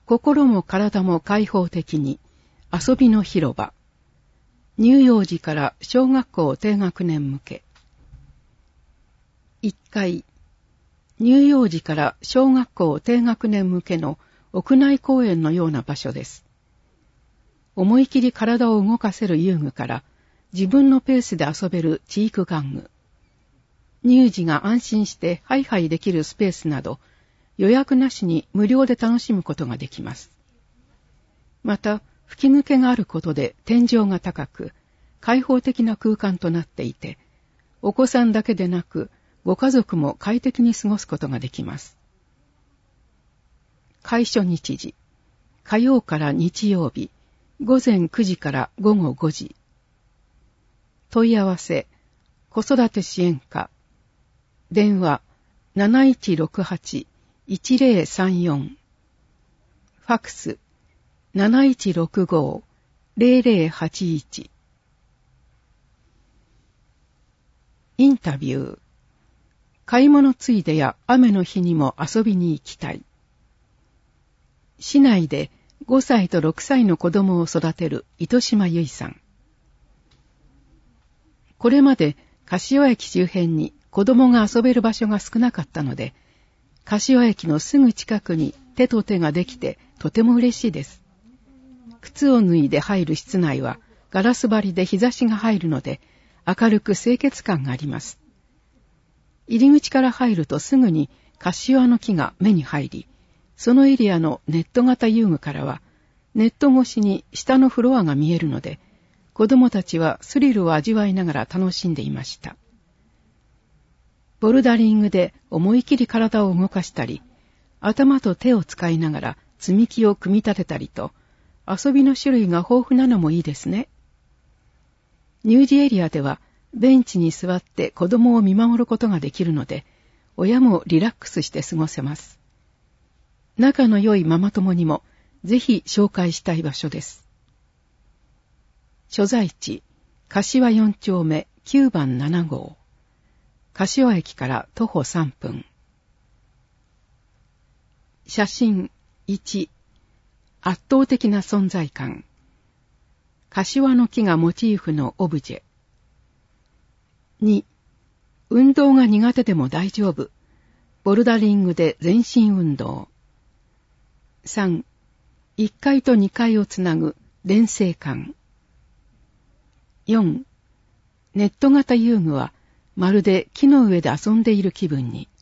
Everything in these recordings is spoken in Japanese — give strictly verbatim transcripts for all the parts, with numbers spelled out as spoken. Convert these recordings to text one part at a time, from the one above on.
心も体も開放的に遊びの広場。乳幼児から小学校低学年向け。いっかい、乳幼児から小学校低学年向けの屋内公園のような場所です。思い切り体を動かせる遊具から自分のペースで遊べる知育玩具。乳児が安心してハイハイできるスペースなど、予約なしに無料で楽しむことができます。また、吹き抜けがあることで天井が高く、開放的な空間となっていて、お子さんだけでなく、ご家族も快適に過ごすことができます。開所日時、火曜から日曜日、午前くじから午後ごじ。問い合わせ、子育て支援課、電話 なないちろくはち いちぜろさんよん、ファクス なないちろくご ぜろぜろはちいち。インタビュー。買い物ついでや雨の日にも遊びに行きたい。市内でごさいとろくさいの子供を育てる糸島由衣さん。これまで柏駅周辺に子供が遊べる場所が少なかったので、柏駅のすぐ近くに手と手ができてとても嬉しいです。靴を脱いで入る室内はガラス張りで日差しが入るので明るく清潔感があります。入り口から入るとすぐに柏の木が目に入り、そのエリアのネット型遊具からはネット越しに下のフロアが見えるので、子供たちはスリルを味わいながら楽しんでいました。ボルダリングで思い切り体を動かしたり、頭と手を使いながら積み木を組み立てたりと、遊びの種類が豊富なのもいいですね。乳児エリアではベンチに座って子供を見守ることができるので、親もリラックスして過ごせます。仲の良いママ友にもぜひ紹介したい場所です。所在地、柏よん丁目きゅうばんなな号。柏駅から徒歩さんぷん。写真いち、圧倒的な存在感。柏の木がモチーフのオブジェ。に、運動が苦手でも大丈夫。ボルダリングで全身運動。さん、いっかいとにかいをつなぐ連成感。よん、ネット型遊具はまるで木の上で遊んでいる気分に。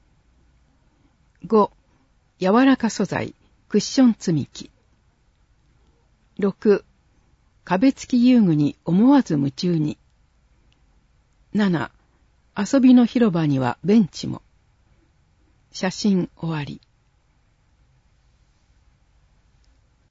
ご、柔らか素材、クッション積み木。ろく、壁付き遊具に思わず夢中に。なな、遊びの広場にはベンチも。写真終わり。